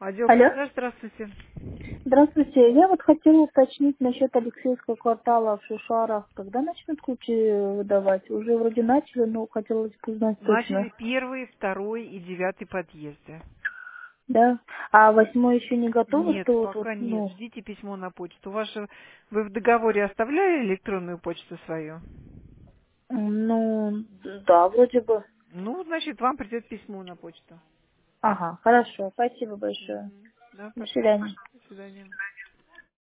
Отдел Алло. продаж, здравствуйте. Здравствуйте. Я вот хотела уточнить насчет Алексеевского квартала в Шушарах. Когда начнут ключи выдавать? Уже вроде начали, но хотелось бы узнать Начали точно. первый, второй и девятый подъезды. Да. А 8 еще не готово, Нет, что вот, пока нет. ну, Ждите письмо на почту. Вы в договоре оставляли электронную почту свою? ну, да, вроде бы. Ну, значит, вам придет письмо на почту. Ага, хорошо. Спасибо большое. Мгм. Да, До пожалуйста. свидания. До свидания.